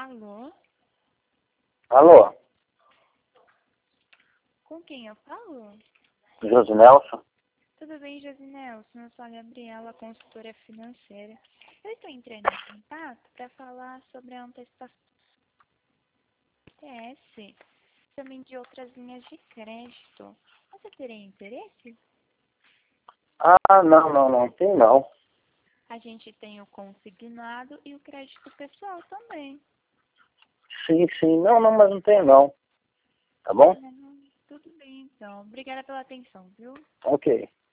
Alô? Alô, Com quem eu falo? Josinelson? Tudo bem, Josinelson? Eu sou a Gabriela, consultora financeira. Eu estou entrando em contato para falar sobre a antecipação do TS, também de outras linhas de crédito. Você teria interesse? Ah, não tem não. A gente tem o consignado e o crédito pessoal também. Sim, não, mas não tem não. Tá bom? Tudo bem, então. Obrigada pela atenção, viu? Ok.